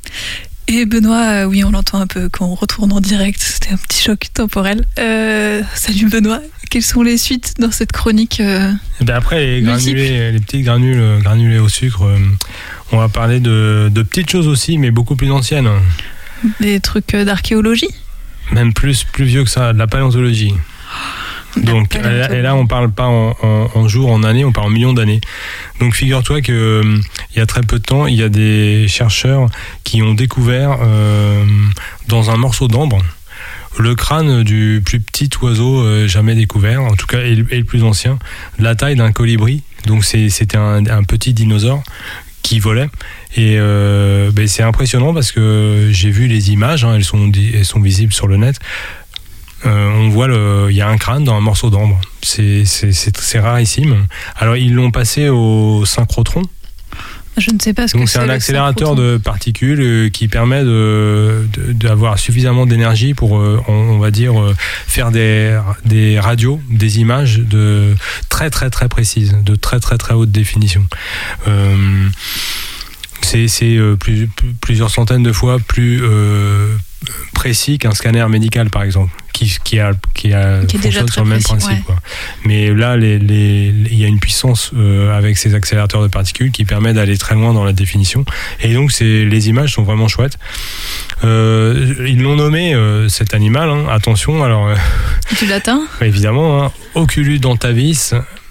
Speaker 3: Et Benoît, euh, oui, on l'entend un peu quand on retourne en direct. C'était un petit choc temporel. Euh, salut Benoît. Quelles sont les suites dans cette chronique euh,
Speaker 12: et ben après les granulés, les petits granules, granulés au sucre, euh, on va parler de, de petites choses aussi, mais beaucoup plus anciennes.
Speaker 3: Des trucs d'archéologie?
Speaker 12: Même plus, plus vieux que ça, de la paléontologie. Donc, et là, on parle pas en, en, en jours, en années, on parle en millions d'années. Donc, figure-toi que euh, il y a très peu de temps, il y a des chercheurs qui ont découvert euh, dans un morceau d'ambre le crâne du plus petit oiseau euh, jamais découvert, en tout cas, et le, et le plus ancien, la taille d'un colibri. Donc, c'est, c'était un, un petit dinosaure qui volait. Et euh, ben c'est impressionnant parce que j'ai vu les images, hein, elles sont, elles sont visibles sur le net. Euh, on voit le, il y a un crâne dans un morceau d'ambre. C'est, c'est, c'est, c'est rarissime. Alors ils l'ont passé au synchrotron.
Speaker 3: Je ne sais pas ce que
Speaker 12: Donc
Speaker 3: c'est.
Speaker 12: c'est un
Speaker 3: le
Speaker 12: accélérateur
Speaker 3: synchrotron.
Speaker 12: de particules euh, qui permet de, de- d'avoir suffisamment d'énergie pour, euh, on, on va dire, euh, faire des, des radios, des images de très très très précises, de très très très haute définition. Euh, c'est c'est euh, plus- plus- plusieurs centaines de fois plus euh, précis qu'un scanner médical, par exemple, qui, qui, a, qui, a,
Speaker 3: Qui est déjà
Speaker 12: fonctionne
Speaker 3: très
Speaker 12: sur le même
Speaker 3: précis,
Speaker 12: principe.
Speaker 3: ouais.
Speaker 12: Quoi. Mais là, les, les, il y a une puissance euh, avec ces accélérateurs de particules qui permet d'aller très loin dans la définition. Et donc, c'est, les images sont vraiment chouettes. Euh, ils l'ont nommé, euh, cet animal, hein, attention, alors... euh,
Speaker 3: Du latin.
Speaker 12: évidemment, hein, Oculus dentavis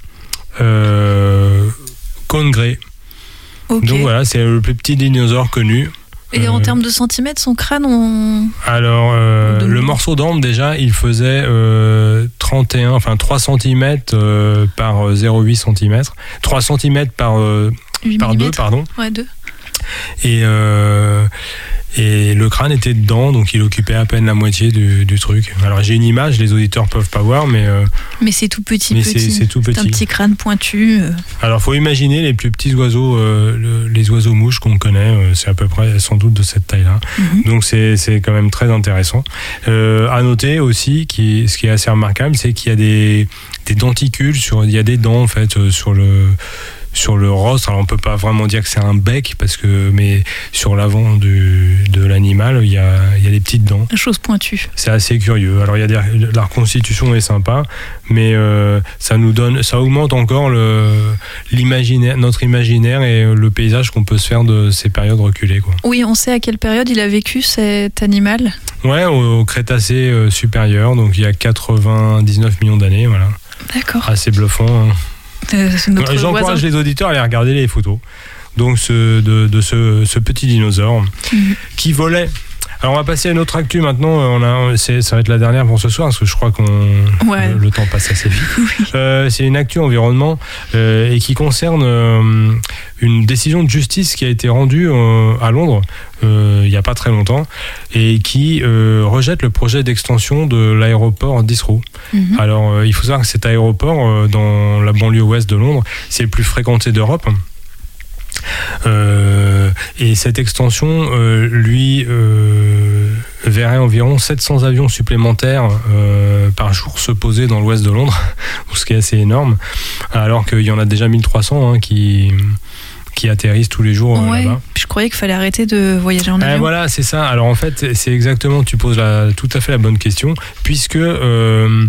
Speaker 12: euh, congré.
Speaker 3: Ok.
Speaker 12: Donc voilà, c'est le plus petit dinosaure connu.
Speaker 3: Et en
Speaker 12: Euh,
Speaker 3: termes de centimètres, son crâne, on...
Speaker 12: Alors, euh,
Speaker 3: De-
Speaker 12: le morceau d'ambre, déjà, il faisait euh, trente et un, enfin trois centimètres euh, par zéro virgule huit centimètres. trois centimètres par, euh,
Speaker 3: huit
Speaker 12: par deux,
Speaker 3: millimètres.
Speaker 12: pardon.
Speaker 3: Ouais, deux.
Speaker 12: Et, euh, et le crâne était dedans, donc il occupait à peine la moitié du, du truc. Alors, j'ai une image, les auditeurs peuvent pas voir, mais... euh,
Speaker 3: Mais c'est tout petit,
Speaker 12: Mais
Speaker 3: petit.
Speaker 12: c'est- c'est tout
Speaker 3: un
Speaker 12: petit.
Speaker 3: petit crâne pointu. euh.
Speaker 12: Alors, faut imaginer les plus petits oiseaux, euh, le- les oiseaux mouches qu'on connaît, euh, c'est à peu près sans doute de cette taille-là.
Speaker 3: Mhm.
Speaker 12: Donc, c'est c'est quand même très intéressant. Euh, à noter aussi, qui, ce qui est assez remarquable, c'est qu'il y a des, des denticules, sur, il y a des dents en fait euh, sur le sur le rostre. Alors, on peut pas vraiment dire que c'est un bec, parce que, mais sur l'avant du, de l'animal, il y a, il y a des petites dents.
Speaker 3: Des choses pointues.
Speaker 12: C'est assez curieux. Alors, il y a des, la reconstitution est sympa, mais euh, ça nous donne, ça augmente encore le, l'imaginaire, notre imaginaire et le paysage qu'on peut se faire de ces périodes reculées, quoi.
Speaker 3: Oui, on sait à quelle période il a vécu cet animal.
Speaker 12: Ouais, au, au Crétacé euh, supérieur, donc il y a quatre-vingt-dix-neuf millions d'années, voilà.
Speaker 3: D'accord.
Speaker 12: Assez bluffant. Hein.
Speaker 3: Euh, c'est notre
Speaker 12: Donc, j'encourage
Speaker 3: voisin.
Speaker 12: les auditeurs à aller regarder les photos. Donc, ce, de, de ce, ce petit dinosaure
Speaker 3: Mhm.
Speaker 12: qui volait. Alors, on va passer à une autre actu maintenant. On a, c'est, ça va être la dernière pour ce soir, parce que je crois qu'on
Speaker 3: Ouais.
Speaker 12: le, le temps passe assez vite. Euh, c'est une actu environnement euh, et qui concerne euh, une décision de justice qui a été rendue euh, à Londres euh, il n'y a pas très longtemps et qui euh, rejette le projet d'extension de l'aéroport d'Heathrow.
Speaker 3: Mhm.
Speaker 12: Alors, euh, il faut savoir que cet aéroport, euh, dans la banlieue ouest de Londres, c'est le plus fréquenté d'Europe. Euh, et cette extension, euh, lui, euh, verrait environ sept cents avions supplémentaires euh, par jour se poser dans l'ouest de Londres, ce qui est assez énorme, alors qu'il y en a déjà mille trois cents hein, qui, qui atterrissent tous les jours euh,
Speaker 3: Ouais.
Speaker 12: là-bas.
Speaker 3: Je croyais qu'il fallait arrêter de voyager en
Speaker 12: Eh,
Speaker 3: avion.
Speaker 12: voilà, c'est ça. Alors en fait, c'est exactement, tu poses la, tout à fait la bonne question, puisque euh,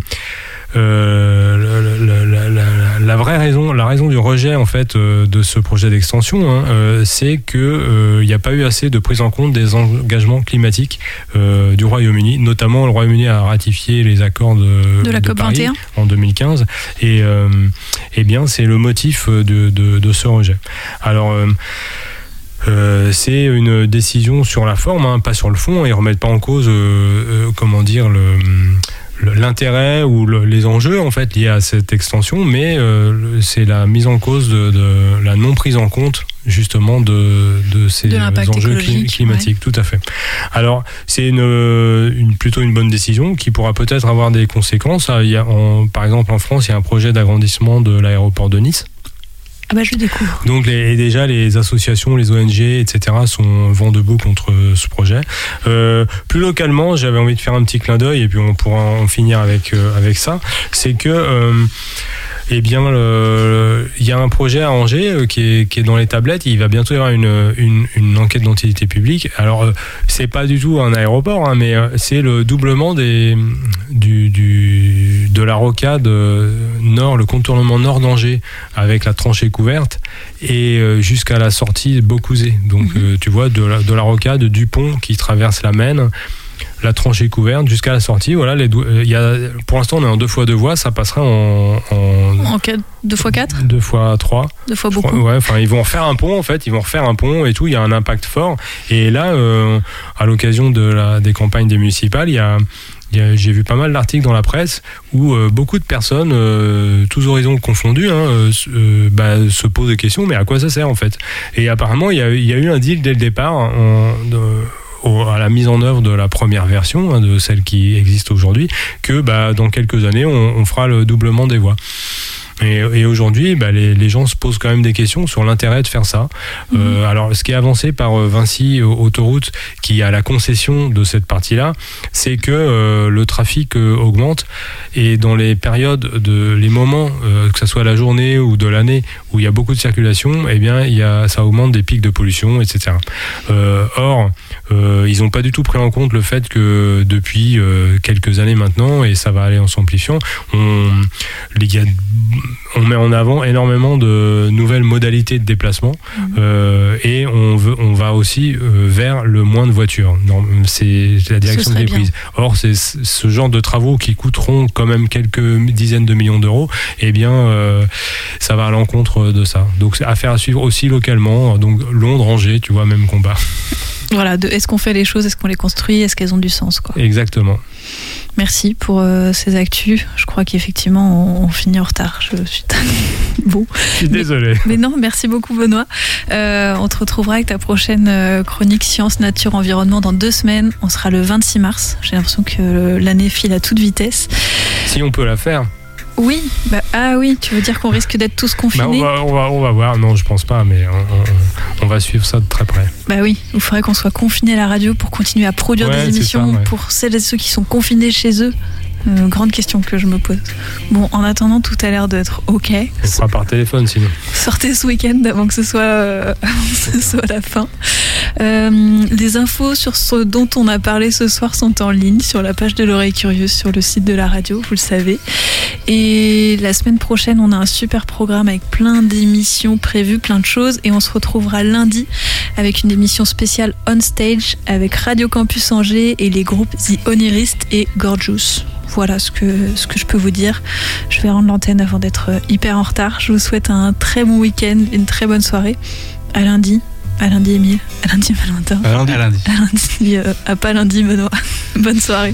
Speaker 12: euh, la, la- la- la- la vraie raison, la raison du rejet en fait euh, de ce projet d'extension, hein, euh, c'est que euh, il n'y a pas eu assez de prise en compte des engagements climatiques euh, du Royaume-Uni. Notamment, le Royaume-Uni a ratifié les accords de,
Speaker 3: De la COP
Speaker 12: Paris
Speaker 3: vingt et un.
Speaker 12: en deux mille quinze, et euh, eh bien, c'est le motif de, de, de ce rejet. Alors. Euh, Euh, c'est une décision sur la forme, hein, pas sur le fond. Ils remettent pas en cause, euh, euh, comment dire, le, le- l'intérêt ou le- les enjeux en fait liés à cette extension, mais euh, le- c'est la mise en cause de, de la non prise en compte justement de, de ces
Speaker 3: De l'impact
Speaker 12: enjeux cli-
Speaker 3: écologique,
Speaker 12: climatiques. Tout à fait. Alors c'est une, une plutôt une bonne décision qui pourra peut-être avoir des conséquences. Il y a en- par exemple en France, il y a un projet d'agrandissement de l'aéroport de Nice.
Speaker 3: Ah bah je découvre.
Speaker 12: Donc les, et déjà les associations, les O N G, et cetera sont vent debout contre ce projet. Euh, plus localement, j'avais envie de faire un petit clin d'œil et puis on pourra en finir avec euh, avec ça. C'est que euh, eh bien, le- il y a un projet à Angers euh, qui est, qui est dans les tablettes. Il va bientôt y avoir une, une, une enquête d'utilité publique. Alors, euh, c'est pas du tout un aéroport, hein, mais euh, c'est le doublement des, du, du, de la rocade euh, nord, le contournement nord d'Angers, avec la tranchée couverte, et euh, jusqu'à la sortie de Beaucouzé. Donc, euh, tu vois, de la, de la rocade, du pont qui traverse la Maine, la tranchée couverte jusqu'à la sortie. Voilà, les dou- euh, il y a, pour l'instant, on est en deux fois deux voies, ça passera en, en
Speaker 3: En quatre, deux fois quatre,
Speaker 12: deux fois trois.
Speaker 3: deux fois
Speaker 12: Je crois-
Speaker 3: beaucoup.
Speaker 12: ouais, enfin, ils vont refaire un pont en fait, ils vont refaire un pont et tout. Il y a un impact fort. Et là, euh, à l'occasion de la, des campagnes des municipales, il y a, il y a- j'ai vu pas mal d'articles dans la presse où euh, beaucoup de personnes, euh, tous horizons confondus, hein, euh, s- euh, bah, se posent des questions. Mais à quoi ça sert en fait? Et apparemment, il y a, il y a eu un deal dès le départ. En, de, au- à la mise en œuvre de la première version, hein, de celle qui existe aujourd'hui, que bah, dans quelques années, on, on fera le doublement des voies. Et Et, et aujourd'hui, bah, les, les gens se posent quand même des questions sur l'intérêt de faire ça. Mmh. Euh, alors, ce qui est avancé par Vinci Autoroute, qui a la concession de cette partie-là, c'est que euh, le trafic euh, augmente, et dans les périodes, de, les moments, euh, que ce soit la journée ou de l'année, où il y a beaucoup de circulation, eh bien, il y a, ça augmente des pics de pollution, et cetera. Euh, or, euh, ils n'ont pas du tout pris en compte le fait que depuis euh, quelques années maintenant, et ça va aller en s'amplifiant, on, les, y a, on met en avant énormément de nouvelles modalités de déplacement, mmh. euh, et on, veut, on va aussi euh, vers le moins de voitures. Non, c'est la direction qui est prise. Or, c'est ce genre de travaux qui coûteront quand même quelques dizaines de millions d'euros, eh bien, euh, ça va à l'encontre de ça. Donc, c'est affaire à suivre aussi localement. Donc, Londres, Angers, tu vois, même combat.
Speaker 3: Voilà, de, est-ce qu'on fait les choses, est-ce qu'on les construit, est-ce qu'elles ont du sens, quoi.
Speaker 12: Exactement.
Speaker 3: Merci pour euh, ces actus. Je crois qu'effectivement, on, on finit en retard. Je suis bon.
Speaker 12: Je suis désolé.
Speaker 3: Mais, mais non, merci beaucoup, Benoît. Euh, on te retrouvera avec ta prochaine euh, chronique Sciences, Nature, Environnement dans deux semaines. On sera le vingt-six mars. J'ai l'impression que euh, l'année file à toute vitesse.
Speaker 12: Si on peut la faire.
Speaker 3: Oui, bah, ah oui, tu veux dire qu'on risque d'être tous confinés?
Speaker 12: Bah on, va, on, va, on va voir, non je pense pas, mais on, on, on va suivre ça de très près.
Speaker 3: Bah oui, il faudrait qu'on soit confinés à la radio pour continuer à produire ouais, des émissions ça, ouais. Pour celles et ceux qui sont confinés chez eux. Euh, grande question que je me pose. Bon, en attendant, tout a l'air d'être ok.
Speaker 12: On fera par téléphone sinon.
Speaker 3: Sortez ce week-end avant que ce soit, euh, avant que ce soit la fin. Euh, les infos sur ce dont on a parlé ce soir sont en ligne sur la page de l'Oreille Curieuse sur le site de la radio, vous le savez. Et la semaine prochaine, on a un super programme avec plein d'émissions prévues, plein de choses. Et on se retrouvera lundi avec une émission spéciale On Stage avec Radio Campus Angers et les groupes The Oniristes et Gorgeous. Voilà ce que, ce que je peux vous dire. Je vais rendre l'antenne avant d'être hyper en retard. Je vous souhaite un très bon week-end, une très bonne soirée. À lundi. À lundi, Émile. À lundi, Valentin.
Speaker 4: À lundi. À lundi.
Speaker 3: À lundi, euh, à pas lundi, Benoît. Bonne soirée.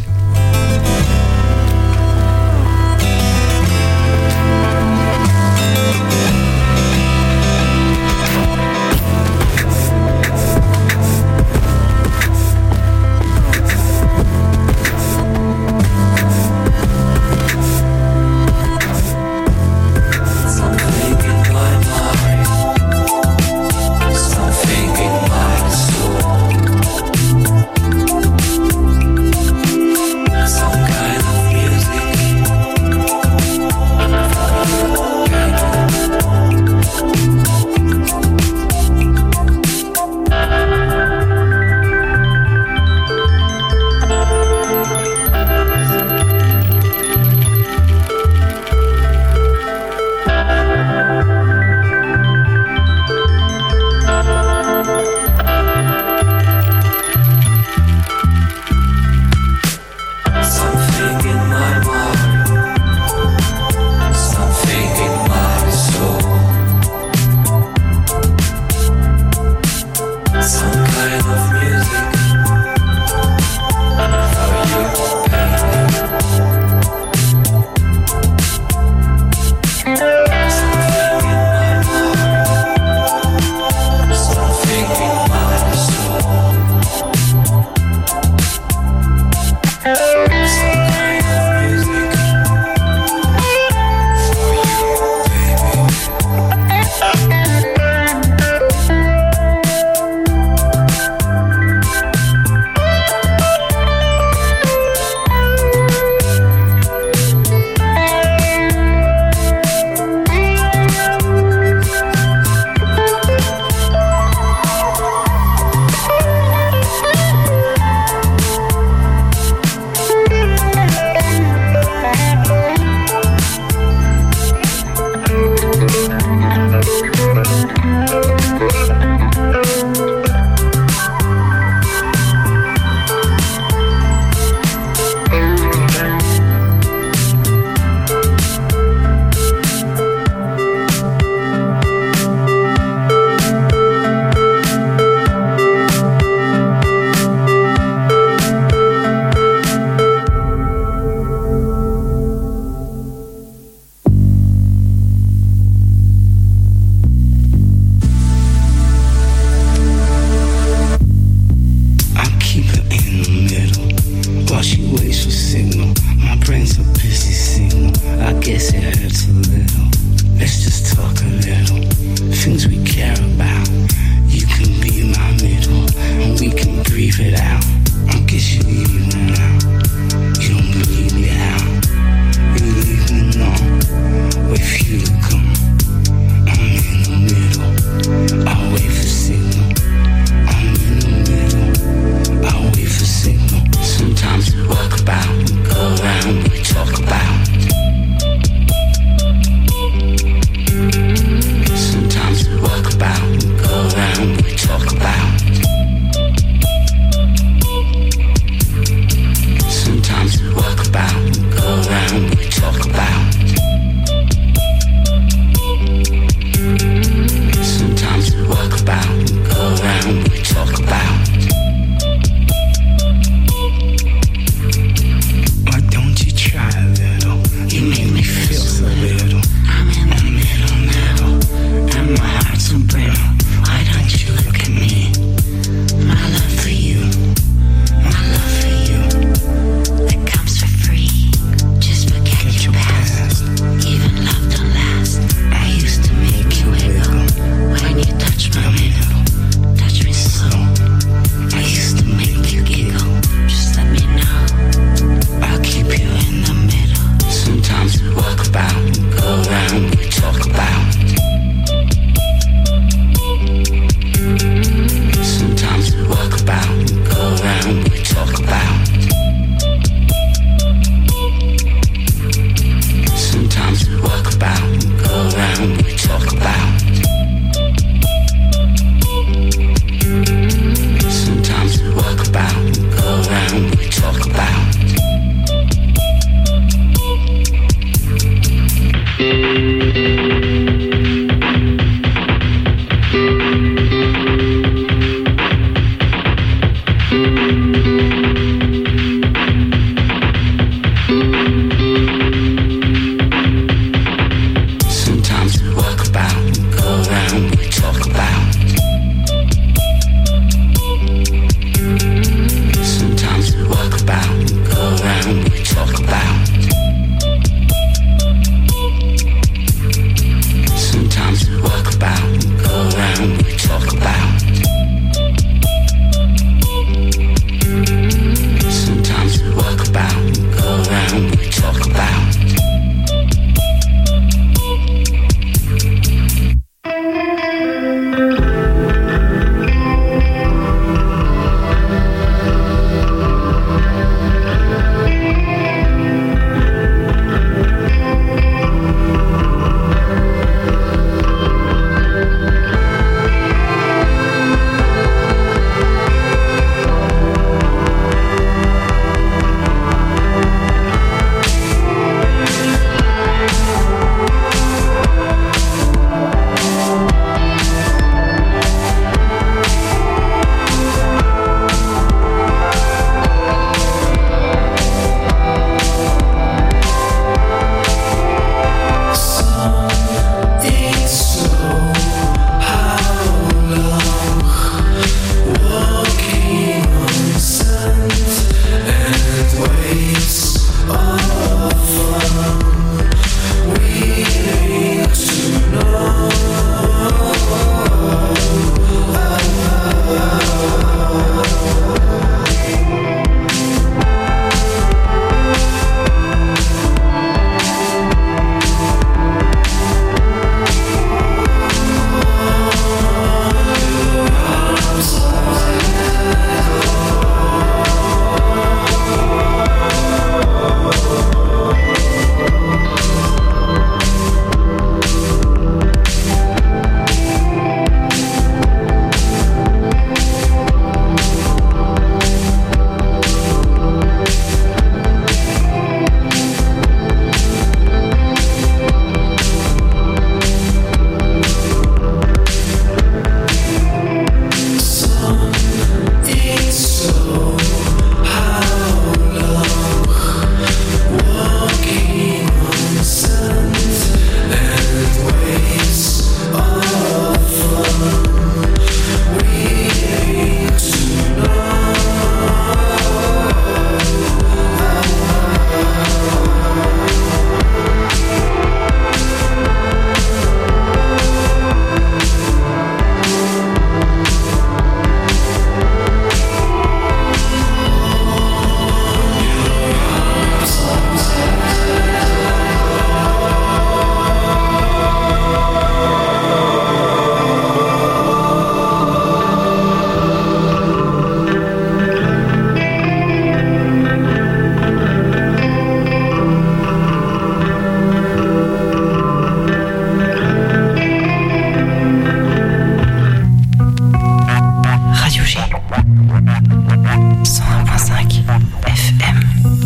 Speaker 13: cent un virgule cinq F M.